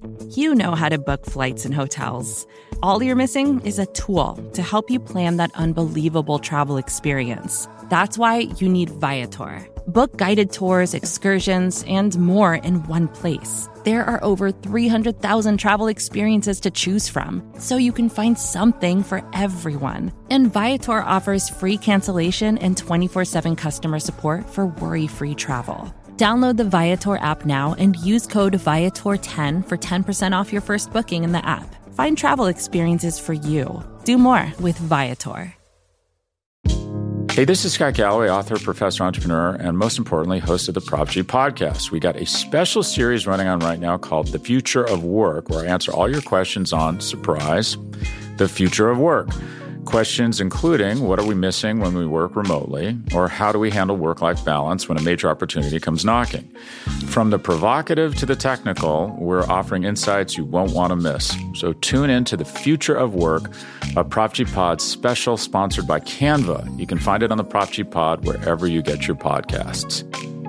You know how to book flights and hotels. All you're missing is a tool to help you plan that unbelievable travel experience. That's why you need Viator. Book guided tours, excursions, and more in one place. There are over 300,000 travel experiences to choose from, so you can find something for everyone. And Viator offers free cancellation and 24/7 customer support for worry-free travel. Download the Viator app now and use code Viator10 for 10% off your first booking in the app. Find travel experiences for you. Do more with Viator. Hey, this is Scott Galloway, author, professor, entrepreneur, and most importantly, host of the Prop G podcast. We got a special series running on right now called The Future of Work, where I answer all your questions on, surprise, the future of work. Questions including, what are we missing when we work remotely? Or how do we handle work-life balance when a major opportunity comes knocking? From the provocative to the technical, we're offering insights you won't want to miss. So tune in to The Future of Work, a Prop G Pod special sponsored by Canva. You can find it on the Prop G Pod wherever you get your podcasts.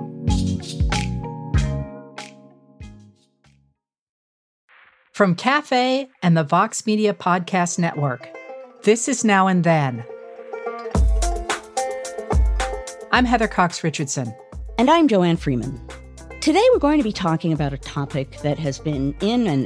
From Cafe and the Vox Media Podcast Network, this is Now and Then. I'm Heather Cox Richardson. And I'm Joanne Freeman. Today we're going to be talking about a topic that has been in and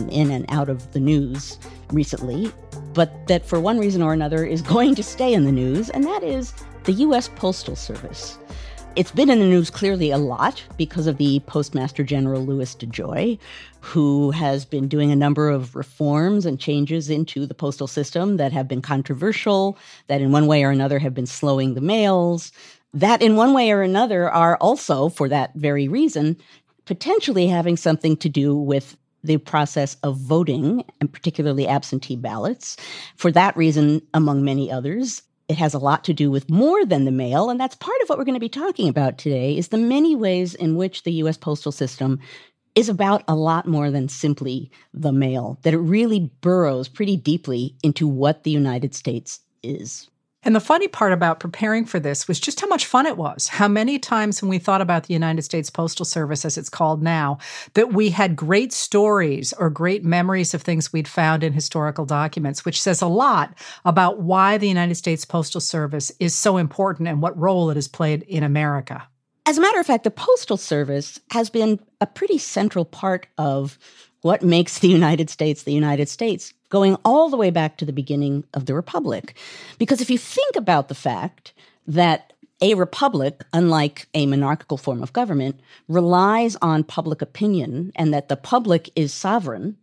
out of the news recently, but that for one reason or another is going to stay in the news, and that is the U.S. Postal Service. It's been in the news clearly a lot because of the Postmaster General Louis DeJoy, who has been doing a number of reforms and changes into the postal system that have been controversial, that in one way or another have been slowing the mails, that in one way or another are also, for that very reason, potentially having something to do with the process of voting, and particularly absentee ballots. For that reason, among many others, it has a lot to do with more than the mail, and that's part of what we're going to be talking about today, is the many ways in which the U.S. postal system is about a lot more than simply the mail, that it really burrows pretty deeply into what the United States is. And the funny part about preparing for this was just how much fun it was. How many times when we thought about the United States Postal Service, as it's called now, that we had great stories or great memories of things we'd found in historical documents, which says a lot about why the United States Postal Service is so important and what role it has played in America. As a matter of fact, the Postal Service has been a pretty central part of what makes the United States, going all the way back to the beginning of the Republic. Because if you think about the fact that a republic, unlike a monarchical form of government, relies on public opinion and that the public is sovereign,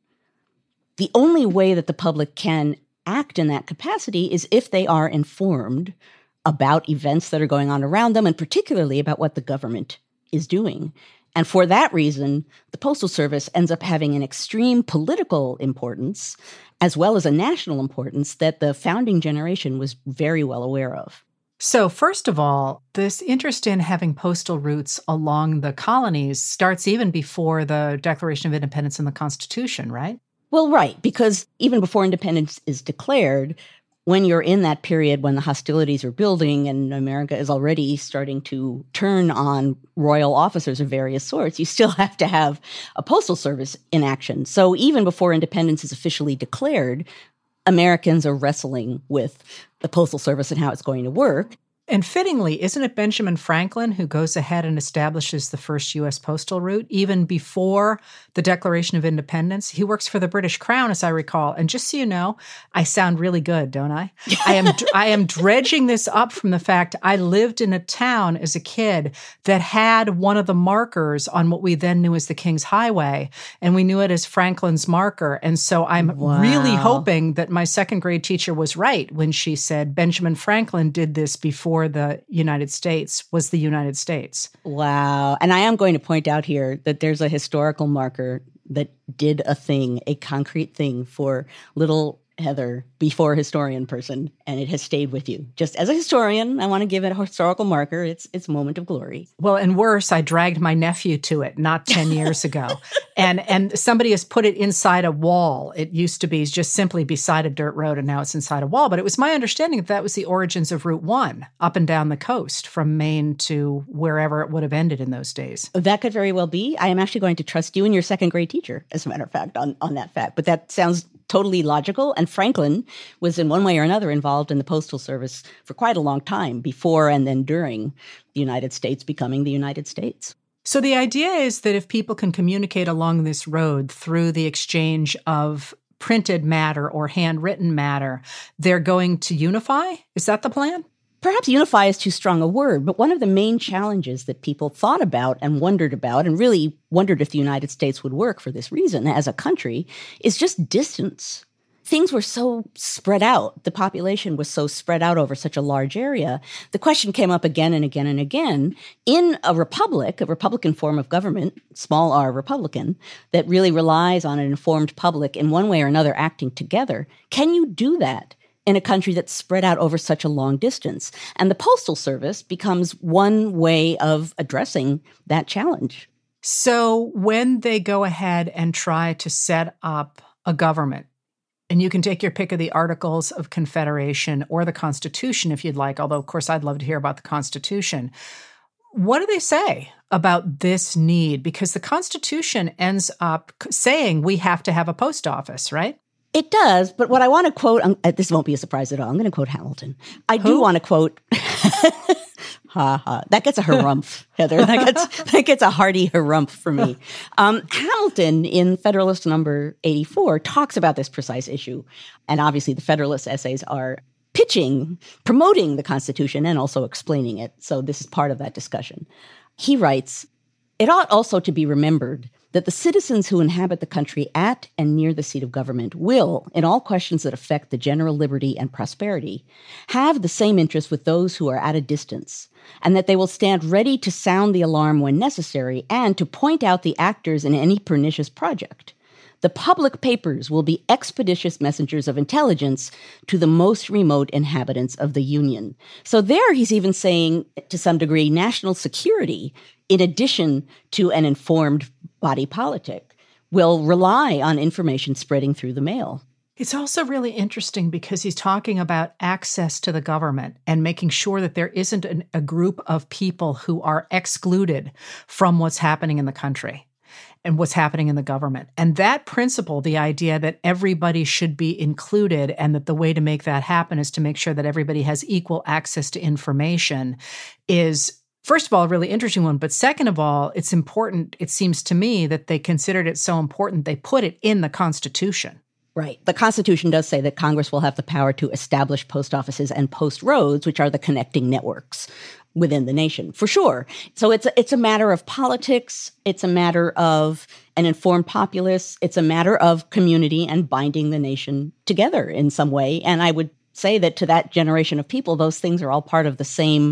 the only way that the public can act in that capacity is if they are informed about events that are going on around them, and particularly about what the government is doing. And for that reason, the Postal Service ends up having an extreme political importance, as well as a national importance that the founding generation was very well aware of. So first of all, this interest in having postal routes along the colonies starts even before the Declaration of Independence and the Constitution, right? Well, right, because even before independence is declared, when you're in that period when the hostilities are building and America is already starting to turn on royal officers of various sorts, you still have to have a postal service in action. So even before independence is officially declared, Americans are wrestling with the postal service and how it's going to work. And fittingly, isn't it Benjamin Franklin who goes ahead and establishes the first U.S. postal route even before the Declaration of Independence? He works for the British Crown, as I recall. And just so you know, I sound really good, don't I? I am dredging this up from the fact I lived in a town as a kid that had one of the markers on what we then knew as the King's Highway, and we knew it as Franklin's marker. And so I'm really hoping that my second grade teacher was right when she said Benjamin Franklin did this before the United States was the United States. Wow. And I am going to point out here that there's a historical marker that did a thing, a concrete thing for little Heather, before historian person, and it has stayed with you. Just as a historian, I want to give it a historical marker. It's a moment of glory. Well, and worse, I dragged my nephew to it not 10 years ago. And somebody has put it inside a wall. It used to be just simply beside a dirt road, and now it's inside a wall. But it was my understanding that was the origins of Route 1 up and down the coast from Maine to wherever it would have ended in those days. That could very well be. I am actually going to trust you and your second grade teacher, as a matter of fact, on that fact. But that sounds totally logical. And Franklin was in one way or another involved in the Postal Service for quite a long time, before and then during the United States becoming the United States. So the idea is that if people can communicate along this road through the exchange of printed matter or handwritten matter, they're going to unify? Is that the plan? Perhaps unify is too strong a word, but one of the main challenges that people thought about and wondered about, and really wondered if the United States would work for this reason as a country, is just distance. Things were so spread out. The population was so spread out over such a large area. The question came up again and again and again. In a republic, a Republican form of government, small r Republican, that really relies on an informed public in one way or another acting together, can you do that in a country that's spread out over such a long distance? And the Postal Service becomes one way of addressing that challenge. So when they go ahead and try to set up a government, and you can take your pick of the Articles of Confederation or the Constitution if you'd like, although, of course, I'd love to hear about the Constitution. What do they say about this need? Because the Constitution ends up saying we have to have a post office, right? It does, but what I want to quote, this won't be a surprise at all. I'm going to quote Hamilton. I do want to quote, that gets a harumph, Heather. That gets a hearty harumph for me. Hamilton, in Federalist number 84, talks about this precise issue. And obviously the Federalist essays are promoting the Constitution and also explaining it. So this is part of that discussion. He writes, "It ought also to be remembered that the citizens who inhabit the country at and near the seat of government will, in all questions that affect the general liberty and prosperity, have the same interest with those who are at a distance, and that they will stand ready to sound the alarm when necessary and to point out the actors in any pernicious project. The public papers will be expeditious messengers of intelligence to the most remote inhabitants of the Union." So there he's even saying, to some degree, national security, in addition to an informed body politic, will rely on information spreading through the mail. It's also really interesting because he's talking about access to the government and making sure that there isn't a group of people who are excluded from what's happening in the country and what's happening in the government. And that principle, the idea that everybody should be included and that the way to make that happen is to make sure that everybody has equal access to information, is, first of all, a really interesting one. But second of all, it's important, it seems to me, that they considered it so important they put it in the Constitution. Right. The Constitution does say that Congress will have the power to establish post offices and post roads, which are the connecting networks within the nation, for sure. So it's a matter of politics. It's a matter of an informed populace. It's a matter of community and binding the nation together in some way. And I would say that to that generation of people, those things are all part of the same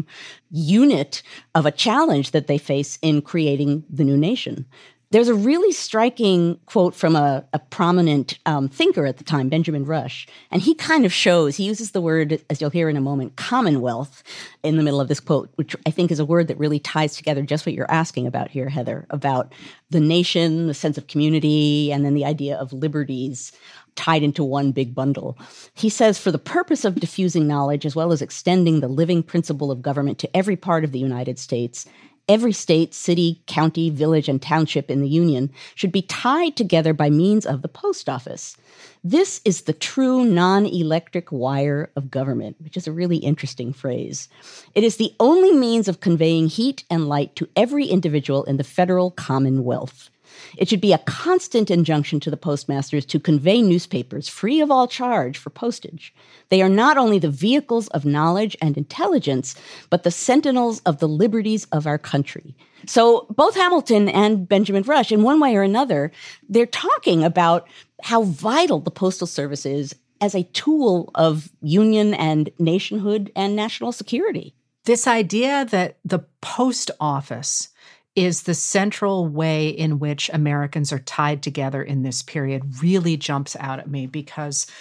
unit of a challenge that they face in creating the new nation. There's a really striking quote from a prominent thinker at the time, Benjamin Rush, and he kind of shows, he uses the word, as you'll hear in a moment, commonwealth in the middle of this quote, which I think is a word that really ties together just what you're asking about here, Heather, about the nation, the sense of community, and then the idea of liberties tied into one big bundle. He says, "For the purpose of diffusing knowledge as well as extending the living principle of government to every part of the United States, every state, city, county, village, and township in the Union should be tied together by means of the post office. This is the true non-electric wire of government," which is a really interesting phrase. "It is the only means of conveying heat and light to every individual in the federal commonwealth. It should be a constant injunction to the postmasters to convey newspapers free of all charge for postage. They are not only the vehicles of knowledge and intelligence, but the sentinels of the liberties of our country." So both Hamilton and Benjamin Rush, in one way or another, they're talking about how vital the Postal Service is as a tool of union and nationhood and national security. This idea that the post office is the central way in which Americans are tied together in this period really jumps out at me, because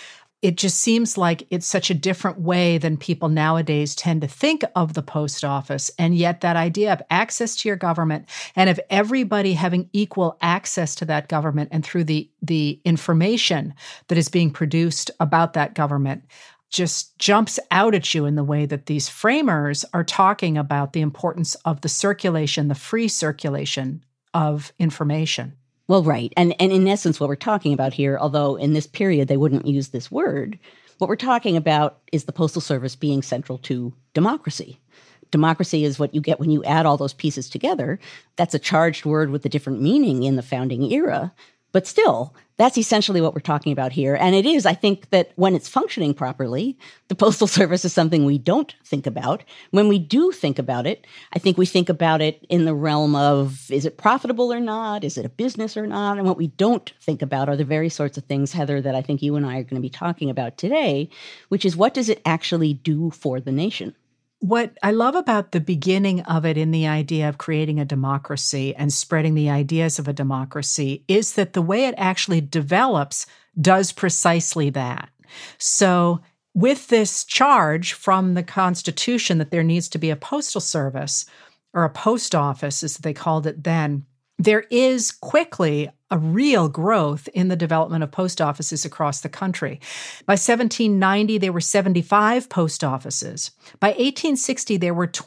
it just seems like it's such a different way than people nowadays tend to think of the post office. And yet that idea of access to your government and of everybody having equal access to that government and through the information that is being produced about that government just jumps out at you in the way that these framers are talking about the importance of the circulation, the free circulation of information. Well, right. And in essence, what we're talking about here, although in this period they wouldn't use this word, what we're talking about is the Postal Service being central to democracy. Democracy is what you get when you add all those pieces together. That's a charged word with a different meaning in the founding era. But still, that's essentially what we're talking about here. And it is, I think, that when it's functioning properly, the Postal Service is something we don't think about. When we do think about it, I think we think about it in the realm of, is it profitable or not? Is it a business or not? And what we don't think about are the very sorts of things, Heather, that I think you and I are going to be talking about today, which is what does it actually do for the nation? What I love about the beginning of it in the idea of creating a democracy and spreading the ideas of a democracy is that the way it actually develops does precisely that. So with this charge from the Constitution that there needs to be a postal service or a post office, as they called it then, there is quickly a real growth in the development of post offices across the country. By 1790, there were 75 post offices. By 1860, there were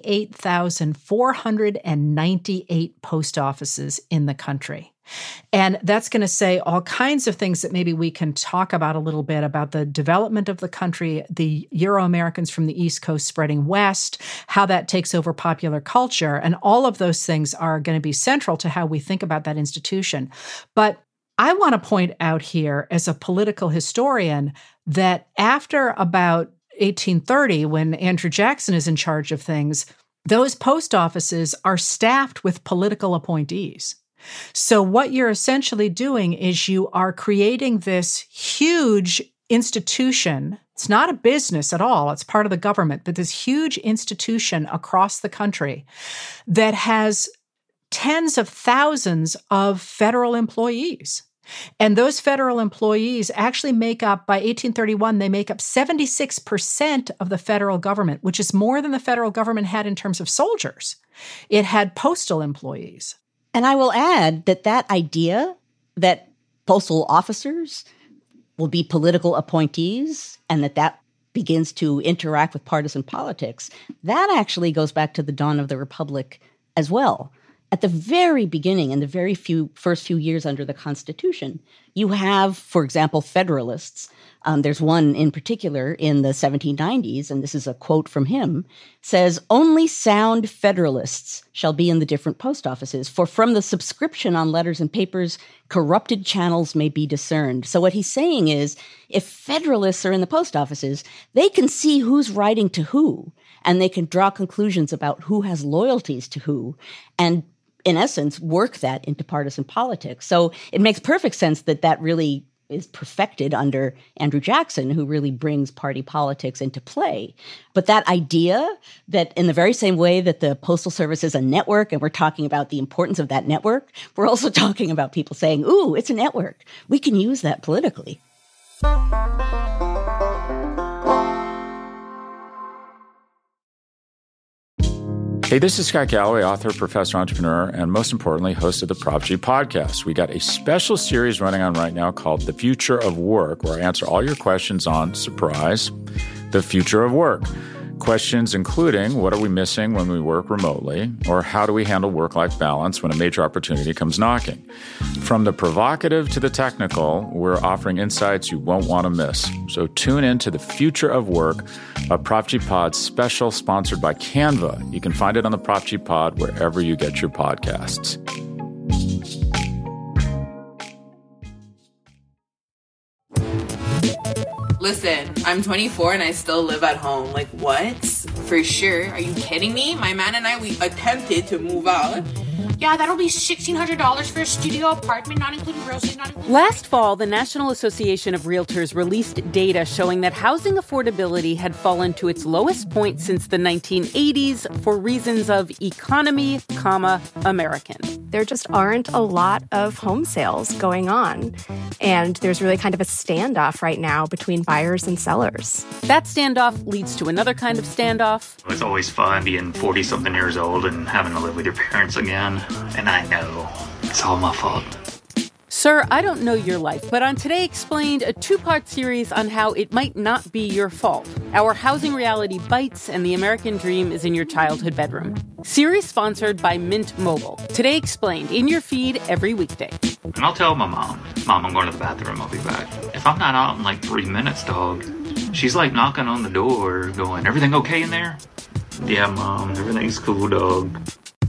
28,498 post offices in the country. And that's going to say all kinds of things that maybe we can talk about a little bit about the development of the country, the Euro-Americans from the East Coast spreading west, how that takes over popular culture. And all of those things are going to be central to how we think about that institution. But I want to point out here as a political historian that after about 1830, when Andrew Jackson is in charge of things, those post offices are staffed with political appointees. So what you're essentially doing is you are creating this huge institution. It's not a business at all. It's part of the government, but this huge institution across the country that has tens of thousands of federal employees. And those federal employees actually make up, by 1831, they make up 76% of the federal government, which is more than the federal government had in terms of soldiers. It had postal employees. And I will add that idea that postal officers will be political appointees and that begins to interact with partisan politics, that actually goes back to the dawn of the Republic as well. At the very beginning, in the first few years under the Constitution, you have, for example, Federalists. There's one in particular in the 1790s, and this is a quote from him, says, "Only sound Federalists shall be in the different post offices, for from the subscription on letters and papers, corrupted channels may be discerned." So what he's saying is, if Federalists are in the post offices, they can see who's writing to who, and they can draw conclusions about who has loyalties to who, and in essence, work that into partisan politics. So it makes perfect sense that really is perfected under Andrew Jackson, who really brings party politics into play. But that idea that in the very same way that the Postal Service is a network, and we're talking about the importance of that network, we're also talking about people saying, ooh, it's a network. We can use that politically. Hey, this is Scott Galloway, author, professor, entrepreneur, and most importantly, host of the Prop G podcast. We got a special series running on right now called The Future of Work, where I answer all your questions on, surprise, the future of work. Questions including, what are we missing when we work remotely? Or how do we handle work-life balance when a major opportunity comes knocking? From the provocative to the technical, we're offering insights you won't want to miss. So tune in to The Future of Work, a Prop G Pod special sponsored by Canva. You can find it on the Prop G Pod wherever you get your podcasts. Listen, I'm 24 and I still live at home. Like, what? For sure. Are you kidding me? My man and I, we attempted to move out. Yeah, that'll be $1,600 for a studio apartment, not including groceries, not including... Last fall, the National Association of Realtors released data showing that housing affordability had fallen to its lowest point since the 1980s for reasons of economy, American. There just aren't a lot of home sales going on. And there's really kind of a standoff right now between buyers and sellers. That standoff leads to another kind of standoff. It's always fun being 40-something years old and having to live with your parents again. And I know it's all my fault. Sir, I don't know your life, but on Today Explained, a two-part series on how it might not be your fault. Our housing reality bites and the American dream is in your childhood bedroom. Series sponsored by Mint Mobile. Today Explained, in your feed every weekday. And I'll tell my mom, I'm going to the bathroom, I'll be back. If I'm not out in like 3 minutes, dog, she's like knocking on the door going, everything okay in there? Yeah, Mom, everything's cool, dog.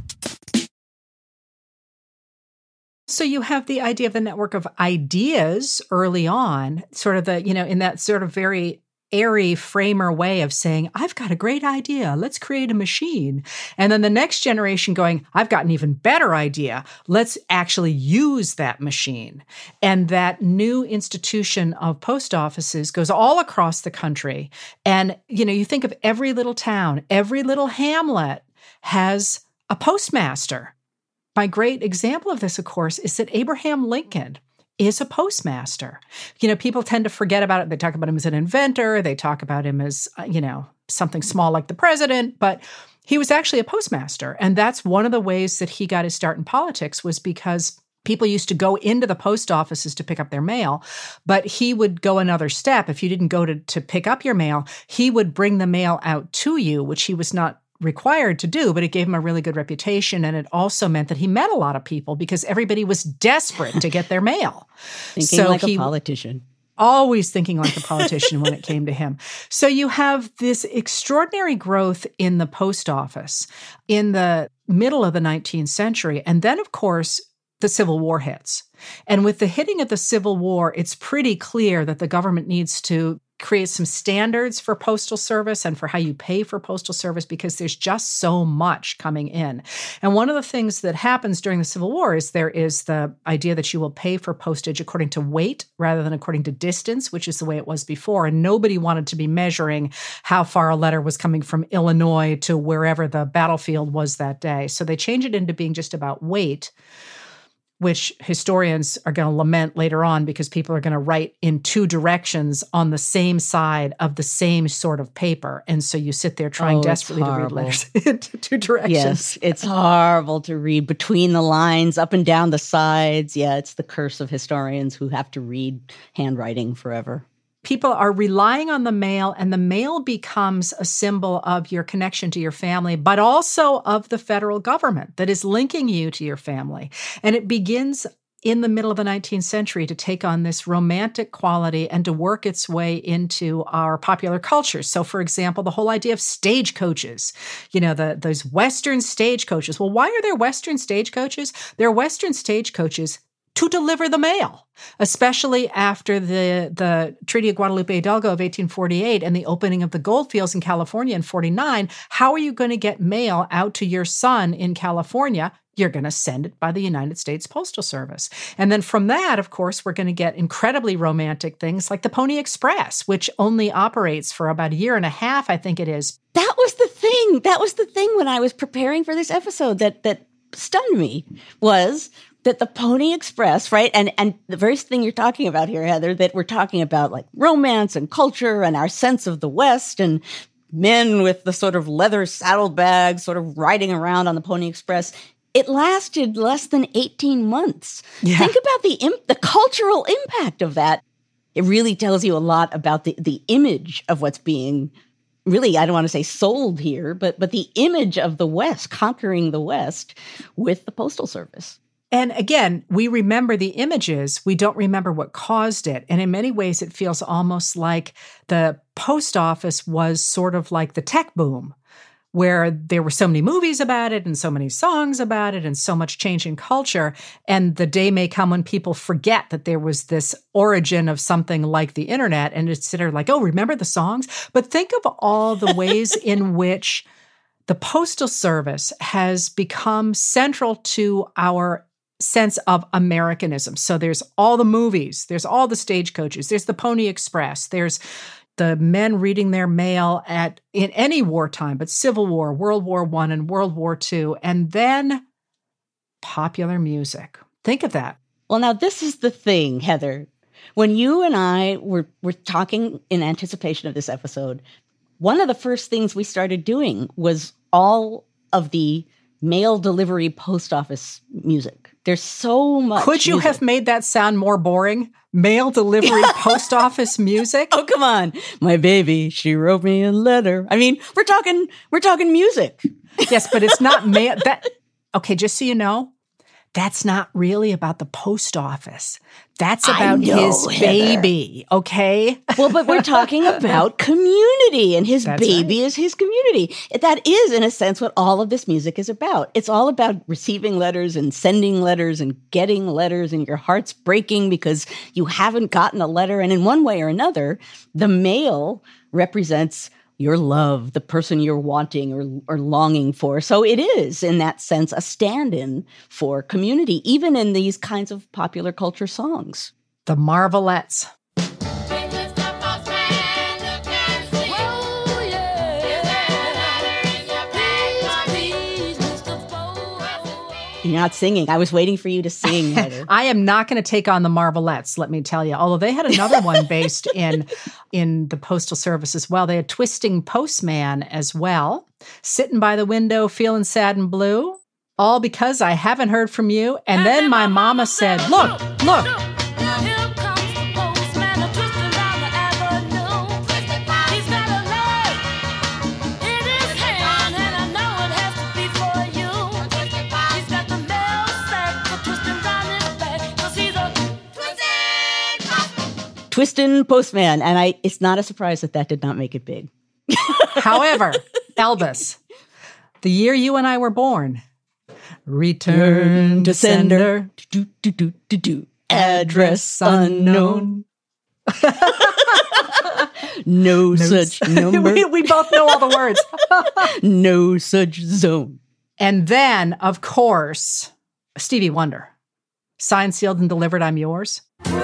So you have the idea of the network of ideas early on, sort of the, in that sort of very airy framer way of saying, I've got a great idea. Let's create a machine. And then the next generation going, I've got an even better idea. Let's actually use that machine. And that new institution of post offices goes all across the country. And, you think of every little town, every little hamlet has a postmaster. My great example of this, of course, is that Abraham Lincoln is a postmaster. People tend to forget about it. They talk about him as an inventor. They talk about him as, something small like the president, but he was actually a postmaster. And that's one of the ways that he got his start in politics was because people used to go into the post offices to pick up their mail, but he would go another step. If you didn't go to pick up your mail, he would bring the mail out to you, which he was not required to do, but it gave him a really good reputation. And it also meant that he met a lot of people because everybody was desperate to get their mail. Thinking like a politician. Always thinking like a politician when it came to him. So you have this extraordinary growth in the post office in the middle of the 19th century. And then, of course, the Civil War hits. And with the hitting of the Civil War, it's pretty clear that the government needs to create some standards for postal service and for how you pay for postal service because there's just so much coming in. And one of the things that happens during the Civil War is there is the idea that you will pay for postage according to weight rather than according to distance, which is the way it was before. And nobody wanted to be measuring how far a letter was coming from Illinois to wherever the battlefield was that day. So they change it into being just about weight, which historians are going to lament later on because people are going to write in two directions on the same side of the same sort of paper. And so you sit there trying desperately to read letters in two directions. Yes, it's horrible to read between the lines, up and down the sides. Yeah, it's the curse of historians who have to read handwriting forever. People are relying on the mail, and the mail becomes a symbol of your connection to your family, but also of the federal government that is linking you to your family. And it begins in the middle of the 19th century to take on this romantic quality and to work its way into our popular culture. So, for example, the whole idea of stagecoaches, those Western stagecoaches. Well, why are there Western stagecoaches? There are Western stagecoaches to deliver the mail, especially after the Treaty of Guadalupe Hidalgo of 1848 and the opening of the gold fields in California in 49. How are you going to get mail out to your son in California? You're going to send it by the United States Postal Service. And then from that, of course, we're going to get incredibly romantic things like the Pony Express, which only operates for about a year and a half, I think it is. That was the thing. That was the thing when I was preparing for this episode that stunned me was that the Pony Express, right? And the very thing you're talking about here, Heather, that we're talking about like romance and culture and our sense of the West and men with the sort of leather saddlebags sort of riding around on the Pony Express. It lasted less than 18 months. Yeah. Think about the cultural impact of that. It really tells you a lot about the image of what's being really, I don't want to say sold here, but the image of the West, conquering the West with the Postal Service. And again, we remember the images. We don't remember what caused it. And in many ways, it feels almost like the post office was sort of like the tech boom, where there were so many movies about it and so many songs about it and so much change in culture. And the day may come when people forget that there was this origin of something like the internet and it's sort of like, oh, remember the songs? But think of all the ways in which the Postal Service has become central to our sense of Americanism. So there's all the movies, there's all the stagecoaches, there's the Pony Express, there's the men reading their mail in any wartime, but Civil War, World War I, and World War II, and then popular music. Think of that. Well, now this is the thing, Heather. When you and I were talking in anticipation of this episode, one of the first things we started doing was all of the mail delivery post office music. There's so much. Could you have made that sound more boring? Mail delivery post office music? Oh, come on. My baby, she wrote me a letter. I mean, we're talking music. Yes, but it's not mail. Okay, just so you know, that's not really about the post office. That's about his baby, okay? Well, but we're talking about community, and his baby is his community. That is, in a sense, what all of this music is about. It's all about receiving letters and sending letters and getting letters, and your heart's breaking because you haven't gotten a letter. And in one way or another, the mail represents your love, the person you're wanting or longing for. So it is, in that sense, a stand-in for community, even in these kinds of popular culture songs. The Marvelettes. You're not singing. I was waiting for you to sing, Heather. I am not going to take on the Marvelettes, let me tell you. Although they had another one based in the Postal Service as well. They had Twisting Postman as well. Sitting by the window, feeling sad and blue. All because I haven't heard from you. And then my mama said, look. Twistin' Postman. And it's not a surprise that did not make it big. However, Elvis, the year you and I were born, return to sender, address unknown. No such number. We both know all the words. No such zone. And then, of course, Stevie Wonder. Signed, sealed, and delivered, I'm yours.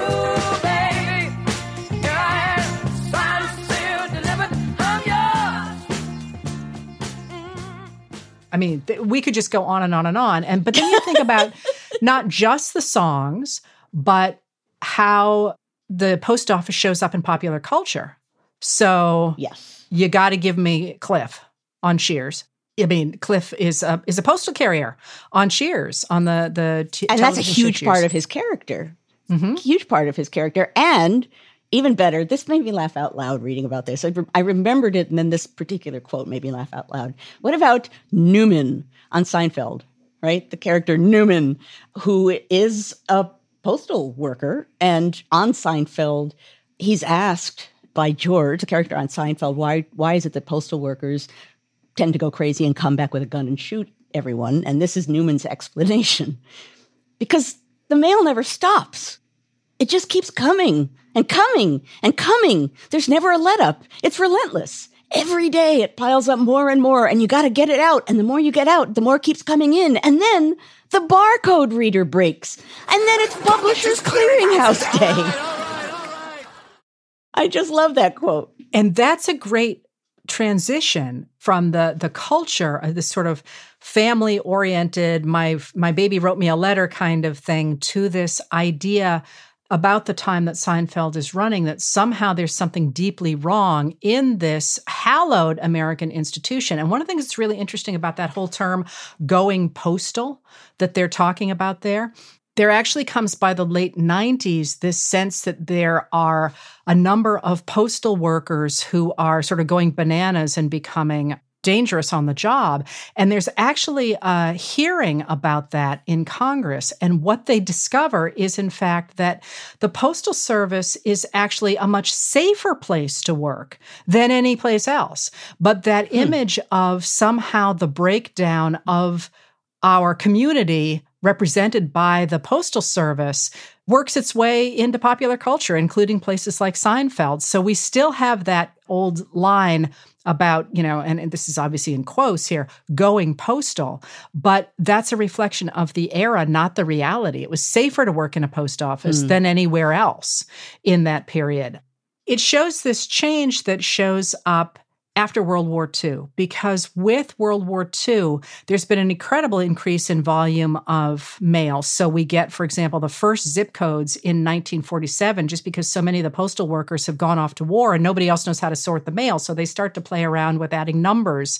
I mean, we could just go on and on and on. But then you think about not just the songs, but how the post office shows up in popular culture. So yes, you got to give me Cliff on Cheers. I mean, Cliff is a postal carrier on Cheers, on the and that's a huge part of his character. Mm-hmm. Huge part of his character. And even better, this made me laugh out loud reading about this. I remembered it, and then this particular quote made me laugh out loud. What about Newman on Seinfeld, right? The character Newman, who is a postal worker, and on Seinfeld, he's asked by George, the character on Seinfeld, why is it that postal workers tend to go crazy and come back with a gun and shoot everyone? And this is Newman's explanation. Because the mail never stops. It just keeps coming and coming and coming. There's never a let up. It's relentless. Every day it piles up more and more, and you got to get it out. And the more you get out, the more keeps coming in. And then the barcode reader breaks. And then it's Publishers Clearinghouse Day. I just love that quote. And that's a great transition from the culture of this sort of family-oriented, my baby wrote me a letter kind of thing, to this idea about the time that Seinfeld is running, that somehow there's something deeply wrong in this hallowed American institution. And one of the things that's really interesting about that whole term, going postal, that they're talking about there actually comes by the late 90s, this sense that there are a number of postal workers who are sort of going bananas and becoming dangerous on the job. And there's actually a hearing about that in Congress. And what they discover is, in fact, that the Postal Service is actually a much safer place to work than any place else. But that image of somehow the breakdown of our community represented by the Postal Service works its way into popular culture, including places like Seinfeld. So we still have that old line about, and this is obviously in quotes here, going postal. But that's a reflection of the era, not the reality. It was safer to work in a post office than anywhere else in that period. It shows this change that shows up after World War II, because with World War II, there's been an incredible increase in volume of mail. So we get, for example, the first zip codes in 1947, just because so many of the postal workers have gone off to war and nobody else knows how to sort the mail. So they start to play around with adding numbers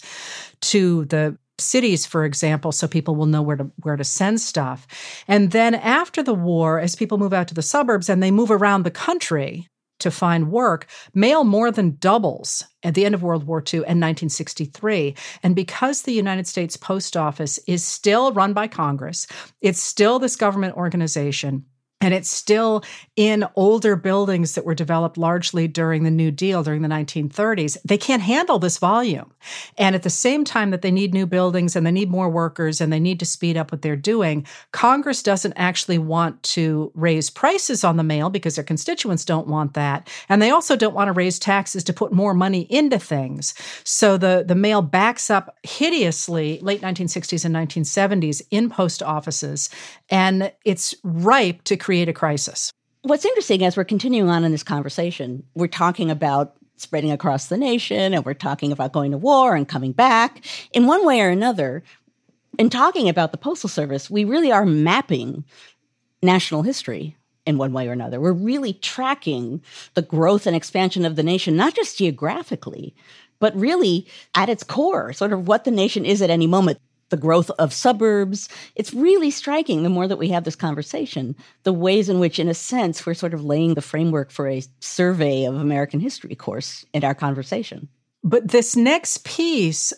to the cities, for example, so people will know where to send stuff. And then after the war, as people move out to the suburbs and they move around the country to find work, mail more than doubles at the end of World War II and 1963. And because the United States Post Office is still run by Congress, it's still this government organization, and it's still in older buildings that were developed largely during the New Deal, during the 1930s. They can't handle this volume. And at the same time that they need new buildings and they need more workers and they need to speed up what they're doing, Congress doesn't actually want to raise prices on the mail because their constituents don't want that. And they also don't want to raise taxes to put more money into things. So the mail backs up hideously late 1960s and 1970s in post offices. And it's ripe to create a crisis. What's interesting, as we're continuing on in this conversation, we're talking about spreading across the nation, and we're talking about going to war and coming back. In one way or another, in talking about the Postal Service, we really are mapping national history in one way or another. We're really tracking the growth and expansion of the nation, not just geographically, but really at its core, sort of what the nation is at any moment. The growth of suburbs. It's really striking, the more that we have this conversation, the ways in which, in a sense, we're sort of laying the framework for a survey of American history course in our conversation. But this next piece,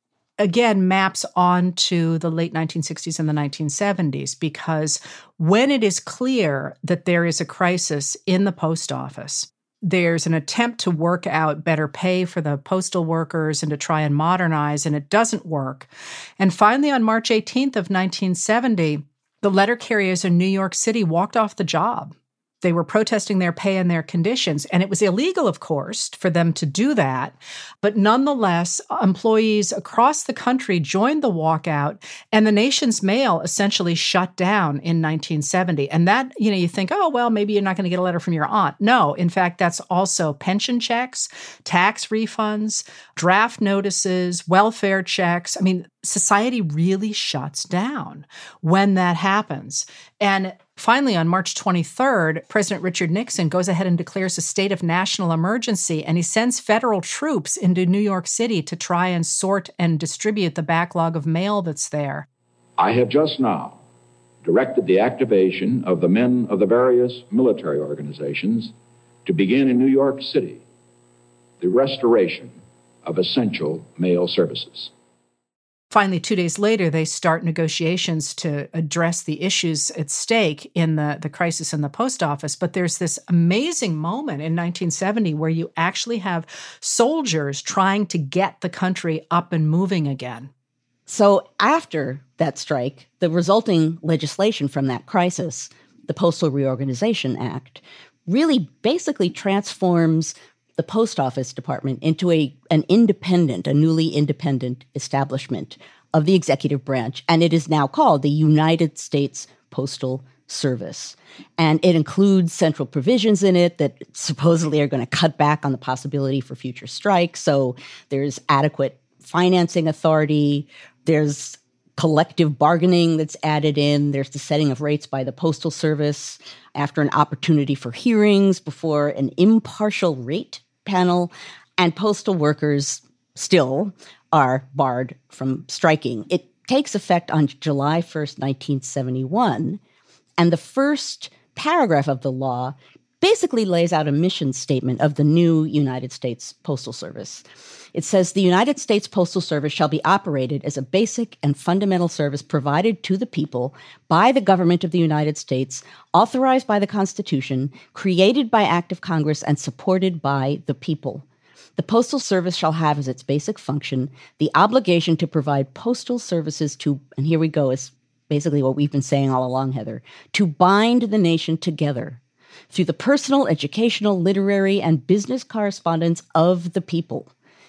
again, maps onto the late 1960s and the 1970s, because when it is clear that there is a crisis in the post office, there's an attempt to work out better pay for the postal workers and to try and modernize, and it doesn't work. And finally, on March 18th of 1970, the letter carriers in New York City walked off the job. They were protesting their pay and their conditions, and it was illegal, of course, for them to do that. But nonetheless, employees across the country joined the walkout, and the nation's mail essentially shut down in 1970. And that, you think, oh, well, maybe you're not going to get a letter from your aunt. No, in fact, that's also pension checks, tax refunds, draft notices, welfare checks. I mean, society really shuts down when that happens. And finally, on March 23rd, President Richard Nixon goes ahead and declares a state of national emergency, and he sends federal troops into New York City to try and sort and distribute the backlog of mail that's there. I have just now directed the activation of the men of the various military organizations to begin in New York City the restoration of essential mail services. Finally, 2 days later, they start negotiations to address the issues at stake in the crisis in the post office. But there's this amazing moment in 1970 where you actually have soldiers trying to get the country up and moving again. So after that strike, the resulting legislation from that crisis, the Postal Reorganization Act, really basically transforms the Post Office Department into a newly independent establishment of the executive branch. And it is now called the United States Postal Service. And it includes central provisions in it that supposedly are going to cut back on the possibility for future strikes. So there's adequate financing authority. There's collective bargaining that's added in. There's the setting of rates by the Postal Service after an opportunity for hearings before an impartial rate panel, and postal workers still are barred from striking. It takes effect on July 1st, 1971, and the first paragraph of the law basically lays out a mission statement of the new United States Postal Service. It says, the United States Postal Service shall be operated as a basic and fundamental service provided to the people by the government of the United States, authorized by the Constitution, created by act of Congress, and supported by the people. The Postal Service shall have as its basic function the obligation to provide postal services to, and here we go, is basically what we've been saying all along, Heather, to bind the nation together through the personal, educational, literary, and business correspondence of the people,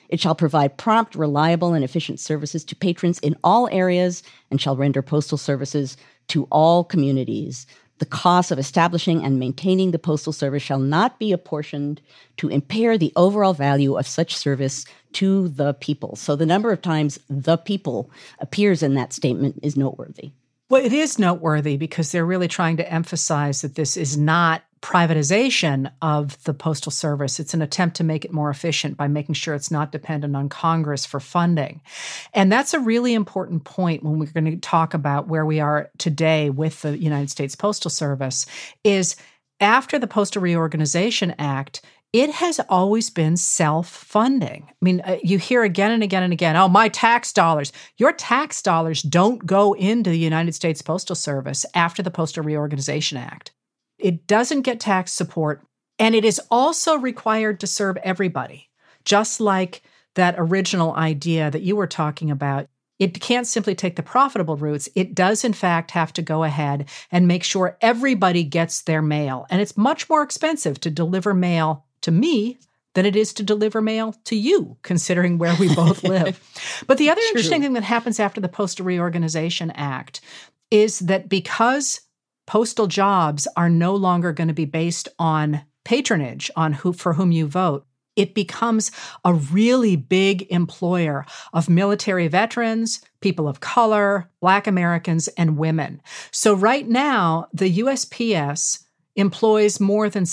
It shall provide prompt, reliable, and efficient services to patrons in all areas and shall render postal services to all communities. The cost of establishing and maintaining the postal service shall not be apportioned to impair the overall value of such service to the people. So the number of times the people appears in that statement is noteworthy. Well, it is noteworthy because they're really trying to emphasize that this is not privatization of the Postal Service. It's an attempt to make it more efficient by making sure it's not dependent on Congress for funding. And that's a really important point when we're going to talk about where we are today with the United States Postal Service, is after the Postal Reorganization Act, it has always been self-funding. I mean, you hear again and again and again, oh, my tax dollars. Your tax dollars don't go into the United States Postal Service after the Postal Reorganization Act. It doesn't get tax support, and it is also required to serve everybody, just like that original idea that you were talking about. It can't simply take the profitable routes. It does, in fact, have to go ahead and make sure everybody gets their mail. And it's much more expensive to deliver mail to me than it is to deliver mail to you, considering where we both live. But the other interesting thing that happens after the Postal Reorganization Act is that because postal jobs are no longer going to be based on patronage, on who for whom you vote, it becomes a really big employer of military veterans, people of color, Black Americans, and women. So right now, the USPS employs more than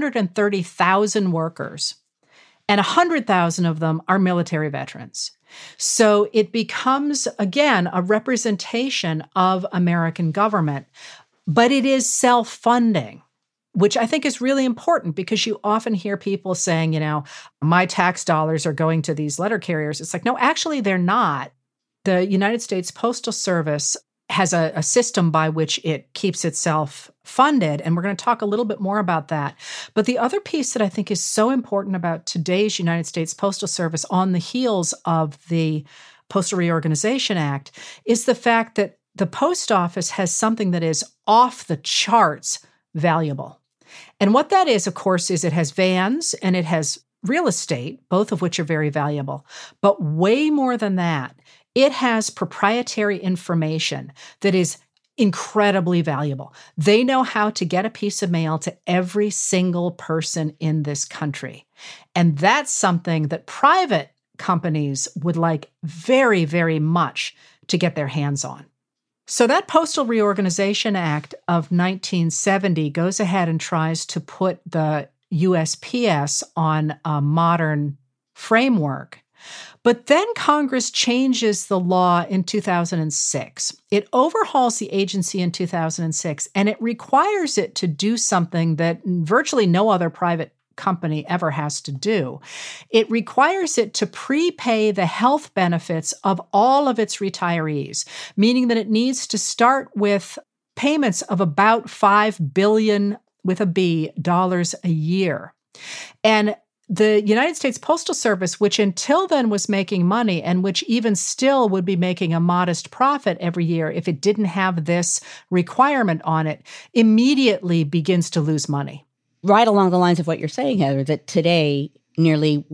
630,000 workers, and 100,000 of them are military veterans. So it becomes, again, a representation of American government, but it is self-funding, which I think is really important because you often hear people saying, you know, my tax dollars are going to these letter carriers. It's like, no, actually, they're not. The United States Postal Service has a system by which it keeps itself funded, and we're going to talk a little bit more about that. But the other piece that I think is so important about today's United States Postal Service on the heels of the Postal Reorganization Act is the fact that the post office has something that is off the charts valuable. And what that is, of course, is it has vans and it has real estate, both of which are very valuable. But way more than that, it has proprietary information that is incredibly valuable. They know how to get a piece of mail to every single person in this country. And that's something that private companies would like very, very much to get their hands on. So that Postal Reorganization Act of 1970 goes ahead and tries to put the USPS on a modern framework. But then Congress changes the law in 2006. It overhauls the agency in 2006, and it requires it to do something that virtually no other private company ever has to do. It requires it to prepay the health benefits of all of its retirees, meaning that it needs to start with payments of about $5 billion with a B dollars a year. And the United States Postal Service, which until then was making money and which even still would be making a modest profit every year if it didn't have this requirement on it, immediately begins to lose money. Right along the lines of what you're saying, Heather, that today nearly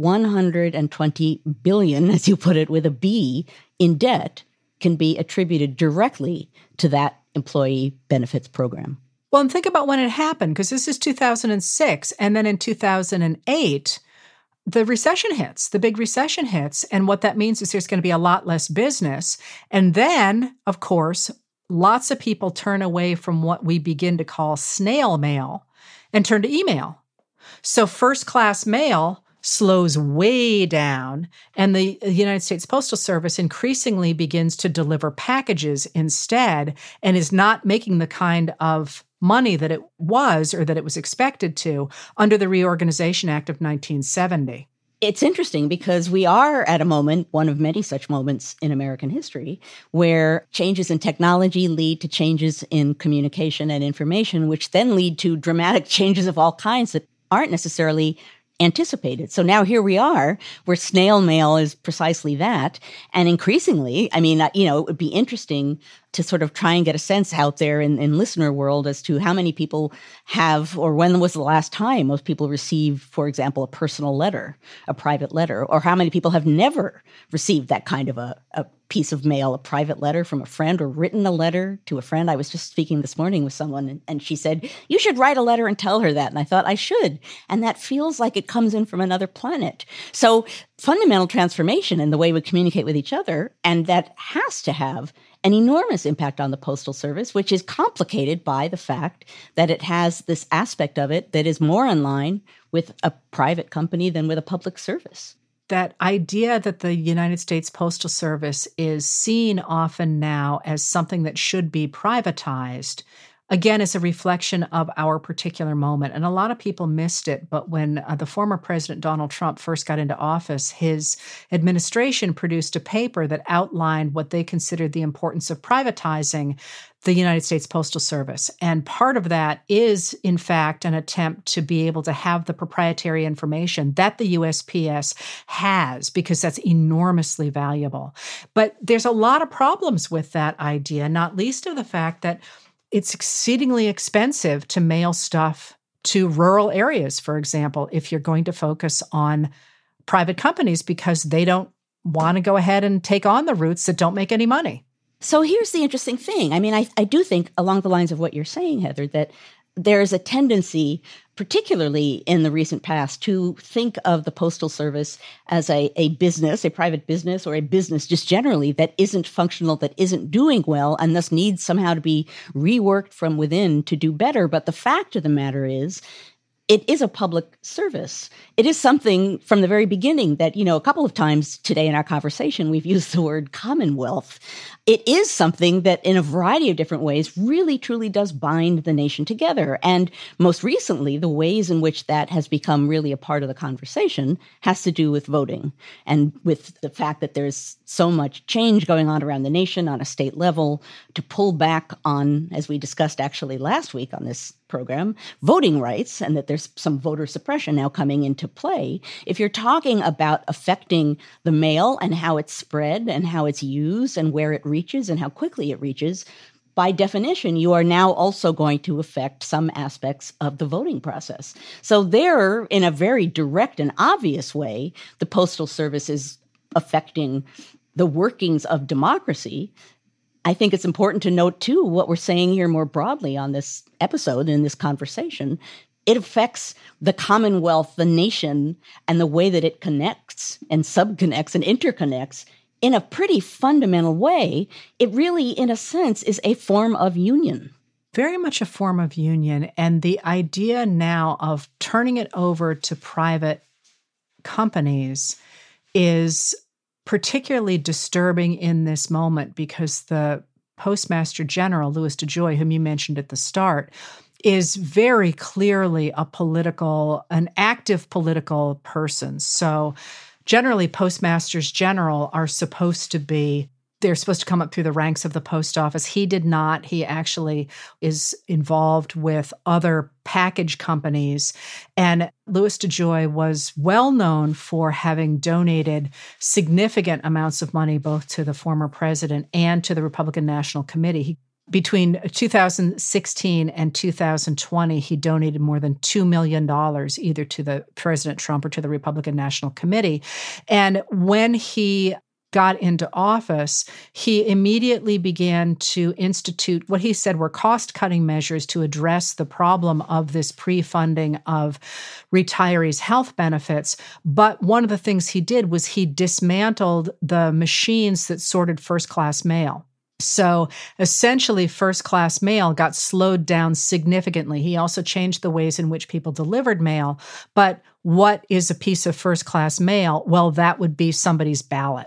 120 billion, as you put it with a B, in debt can be attributed directly to that employee benefits program. Well, and think about when it happened, because this is 2006. And then in 2008, the recession hits, the big recession hits. And what that means is there's going to be a lot less business. And then, of course, lots of people turn away from what we begin to call snail mail and turn to email. So first-class mail slows way down, and the United States Postal Service increasingly begins to deliver packages instead and is not making the kind of money that it was or that it was expected to under the Reorganization Act of 1970. It's interesting because we are at a moment, one of many such moments in American history, where changes in technology lead to changes in communication and information, which then lead to dramatic changes of all kinds that aren't necessarily anticipated. So now here we are, where snail mail is precisely that. And increasingly, I mean, it would be interesting to sort of try and get a sense out there in listener world as to how many people have, or when was the last time most people received, for example, a personal letter, a private letter, or how many people have never received that kind of a piece of mail, a private letter from a friend, or written a letter to a friend. I was just speaking this morning with someone, and she said, you should write a letter and tell her that. And I thought I should. And that feels like it comes in from another planet. So fundamental transformation in the way we communicate with each other, and that has to have an enormous impact on the Postal Service, which is complicated by the fact that it has this aspect of it that is more in line with a private company than with a public service. That idea that the United States Postal Service is seen often now as something that should be privatized, again, is a reflection of our particular moment. And a lot of people missed it. But when the former President Donald Trump first got into office, his administration produced a paper that outlined what they considered the importance of privatizing the United States Postal Service. And part of that is, in fact, an attempt to be able to have the proprietary information that the USPS has, because that's enormously valuable. But there's a lot of problems with that idea, not least of the fact that it's exceedingly expensive to mail stuff to rural areas, for example, if you're going to focus on private companies, because they don't want to go ahead and take on the routes that don't make any money. So here's the interesting thing. I mean, I do think along the lines of what you're saying, Heather, that there's a tendency, particularly in the recent past, to think of the Postal Service as a business, a private business, or a business just generally that isn't functional, that isn't doing well, and thus needs somehow to be reworked from within to do better. But the fact of the matter is, it is a public service. It is something from the very beginning that, a couple of times today in our conversation, we've used the word commonwealth. It is something that in a variety of different ways really, truly does bind the nation together. And most recently, the ways in which that has become really a part of the conversation has to do with voting and with the fact that there's so much change going on around the nation on a state level to pull back on, as we discussed actually last week on this program, voting rights, and that there's some voter suppression now coming into play. If you're talking about affecting the mail and how it's spread and how it's used and where it reaches and how quickly it reaches, by definition, you are now also going to affect some aspects of the voting process. So there, in a very direct and obvious way, the Postal Service is affecting the workings of democracy. I think it's important to note, too, what we're saying here more broadly on this episode, in this conversation. It affects the Commonwealth, the nation, and the way that it connects and subconnects and interconnects in a pretty fundamental way. It really, in a sense, is a form of union. Very much a form of union. And the idea now of turning it over to private companies is particularly disturbing in this moment, because the Postmaster General, Louis DeJoy, whom you mentioned at the start, is very clearly an active political person. So generally, Postmasters General are supposed to they're supposed to come up through the ranks of the post office. He did not. He actually is involved with other package companies. And Louis DeJoy was well known for having donated significant amounts of money both to the former president and to the Republican National Committee. Between 2016 and 2020, he donated more than $2 million either to the President Trump or to the Republican National Committee. And when he got into office, he immediately began to institute what he said were cost-cutting measures to address the problem of this pre-funding of retirees' health benefits. But one of the things he did was he dismantled the machines that sorted first-class mail. So essentially, first-class mail got slowed down significantly. He also changed the ways in which people delivered mail. But what is a piece of first-class mail? Well, that would be somebody's ballot.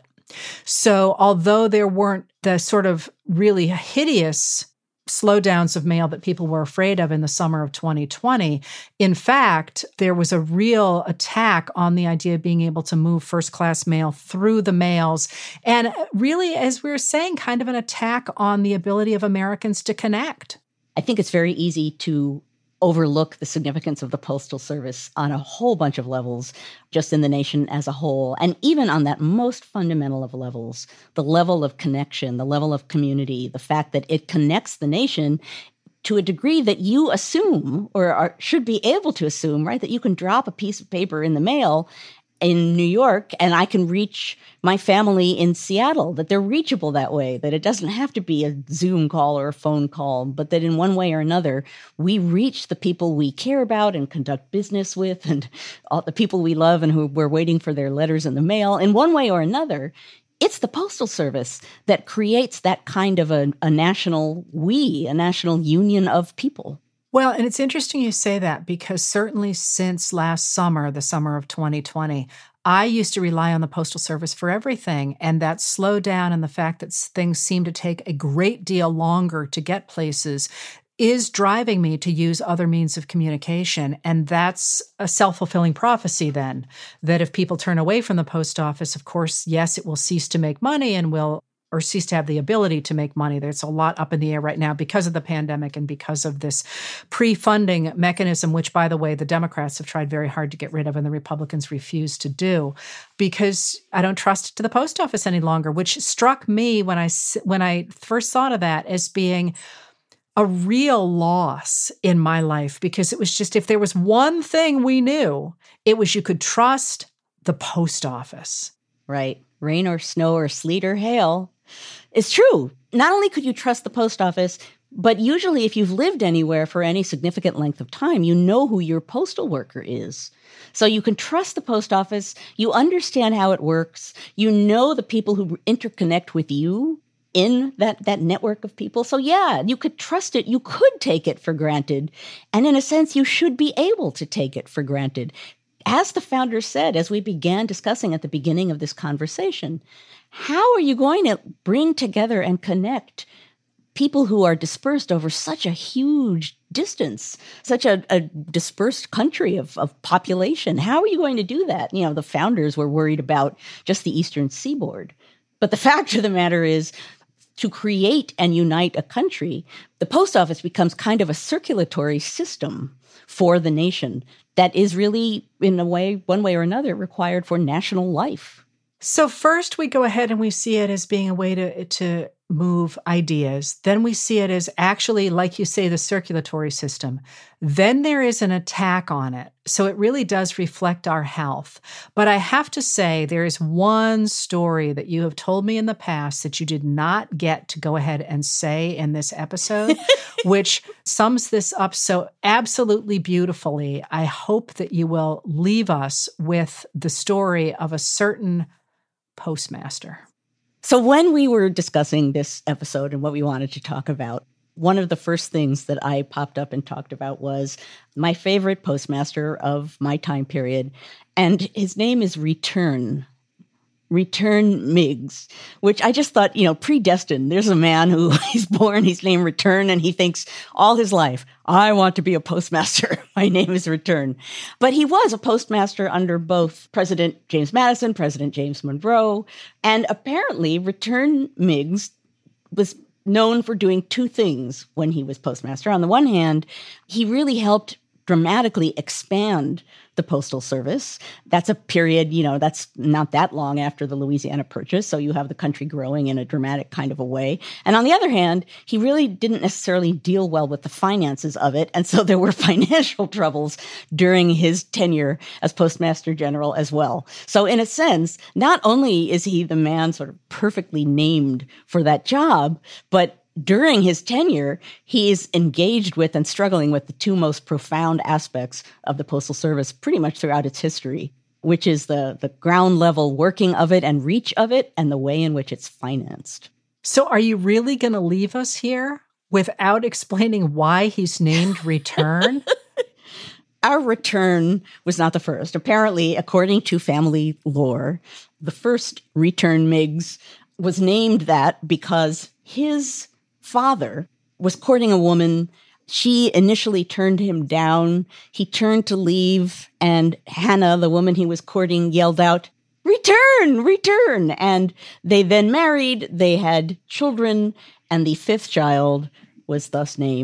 So although there weren't the sort of really hideous slowdowns of mail that people were afraid of in the summer of 2020, in fact, there was a real attack on the idea of being able to move first-class mail through the mails. And really, as we were saying, kind of an attack on the ability of Americans to connect. I think it's very easy to overlook the significance of the Postal Service on a whole bunch of levels, just in the nation as a whole. And even on that most fundamental of levels, the level of connection, the level of community, the fact that it connects the nation to a degree that you assume, or should be able to assume, right, that you can drop a piece of paper in the mail in New York and I can reach my family in Seattle, that they're reachable that way, that it doesn't have to be a Zoom call or a phone call, but that in one way or another, we reach the people we care about and conduct business with and all the people we love and who we're waiting for their letters in the mail. In one way or another, it's the Postal Service that creates that kind of a national a national union of people. Well, and it's interesting you say that because certainly since last summer, the summer of 2020, I used to rely on the Postal Service for everything. And that slowdown and the fact that things seem to take a great deal longer to get places is driving me to use other means of communication. And that's a self-fulfilling prophecy then, that if people turn away from the post office, of course, yes, it will cease to make money and or cease to have the ability to make money. There's a lot up in the air right now because of the pandemic and because of this pre-funding mechanism, which, by the way, the Democrats have tried very hard to get rid of and the Republicans refuse to do, because I don't trust to the post office any longer, which struck me when I first thought of that as being a real loss in my life, because it was just, if there was one thing we knew, it was you could trust the post office. Right. Rain or snow or sleet or hail. It's true. Not only could you trust the post office, but usually if you've lived anywhere for any significant length of time, you know who your postal worker is. So you can trust the post office. You understand how it works. You know the people who interconnect with you in that network of people. So yeah, you could trust it. You could take it for granted. And in a sense, you should be able to take it for granted. As the founders said, as we began discussing at the beginning of this conversation, how are you going to bring together and connect people who are dispersed over such a huge distance, such a dispersed country of population? How are you going to do that? You know, the founders were worried about just the Eastern Seaboard. But the fact of the matter is, to create and unite a country, the post office becomes kind of a circulatory system for the nation that is really, in a way, one way or another, required for national life. So first we go ahead and we see it as being a way to move ideas. Then we see it as actually, like you say, the circulatory system. Then there is an attack on it. So it really does reflect our health. But I have to say, there is one story that you have told me in the past that you did not get to go ahead and say in this episode, which sums this up so absolutely beautifully. I hope that you will leave us with the story of a certain postmaster. So when we were discussing this episode and what we wanted to talk about, one of the first things that I popped up and talked about was my favorite postmaster of my time period, and his name is Return Miggs, which I just thought, predestined. There's a man who he's born, he's named Return, and he thinks all his life, I want to be a postmaster. My name is Return. But he was a postmaster under both President James Madison, President James Monroe, and apparently Return Miggs was known for doing two things when he was postmaster. On the one hand, he really helped dramatically expand the Postal Service. That's a period, that's not that long after the Louisiana Purchase, so you have the country growing in a dramatic kind of a way. And on the other hand, he really didn't necessarily deal well with the finances of it, and so there were financial troubles during his tenure as Postmaster General as well. So in a sense, not only is he the man sort of perfectly named for that job, but during his tenure, he is engaged with and struggling with the two most profound aspects of the Postal Service pretty much throughout its history, which is the ground level working of it and reach of it and the way in which it's financed. So are you really going to leave us here without explaining why he's named Return? Our Return was not the first. Apparently, according to family lore, the first Return Miggs was named that because his father was courting a woman. She initially turned him down. He turned to leave, and Hannah, the woman he was courting, yelled out, "Return, return!" And they then married. They had children, and the fifth child was thus named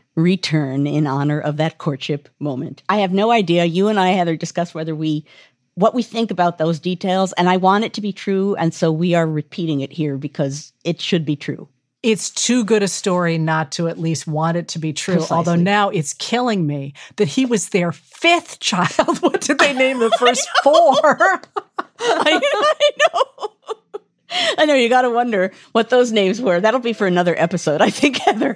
return in honor of that courtship moment. I have no idea. You and I, Heather, discussed what we think about those details, and I want it to be true, and so we are repeating it here because it should be true. It's too good a story not to at least want it to be true. Precisely. Although now it's killing me that he was their fifth child. What did they name the first four? I know. I know. You got to wonder what those names were. That'll be for another episode, I think, Heather.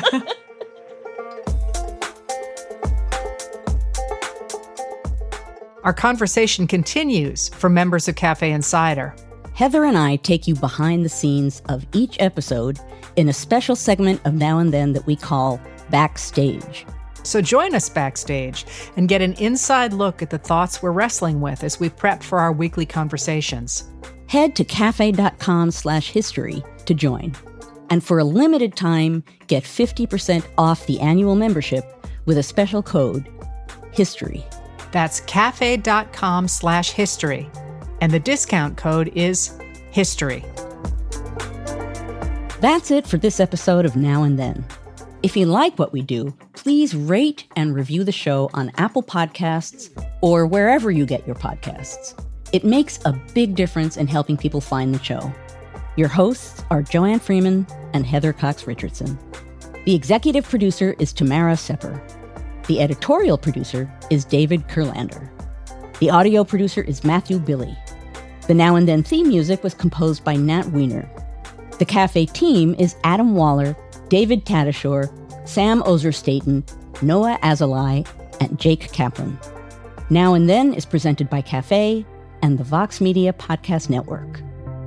Our conversation continues for members of Cafe Insider. Heather and I take you behind the scenes of each episode in a special segment of Now and Then that we call Backstage. So join us backstage and get an inside look at the thoughts we're wrestling with as we prep for our weekly conversations. Head to cafe.com/history to join. And for a limited time, get 50% off the annual membership with a special code, HISTORY. That's cafe.com/history. And the discount code is HISTORY. That's it for this episode of Now and Then. If you like what we do, please rate and review the show on Apple Podcasts or wherever you get your podcasts. It makes a big difference in helping people find the show. Your hosts are Joanne Freeman and Heather Cox Richardson. The executive producer is Tamara Sepper. The editorial producer is David Kurlander. The audio producer is Matthew Billy. The Now and Then theme music was composed by Nat Weiner. The Cafe team is Adam Waller, David Tadashore, Sam Ozer-Staten, Noah Azalai, and Jake Kaplan. Now and Then is presented by Cafe and the Vox Media Podcast Network.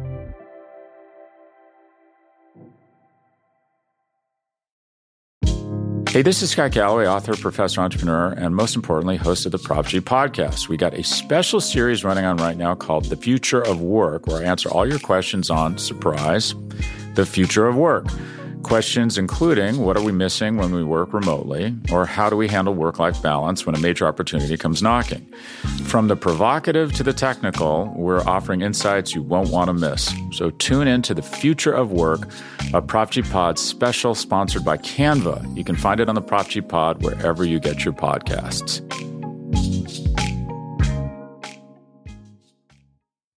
Hey, this is Scott Galloway, author, professor, entrepreneur, and most importantly, host of the Prop G podcast. We got a special series running on right now called The Future of Work, where I answer all your questions on, surprise, the future of work. Questions including, what are we missing when we work remotely? Or how do we handle work-life balance when a major opportunity comes knocking? From the provocative to the technical, we're offering insights you won't want to miss. So tune in to The Future of Work, a Prop G Pod special sponsored by Canva. You can find it on the Prop G Pod wherever you get your podcasts.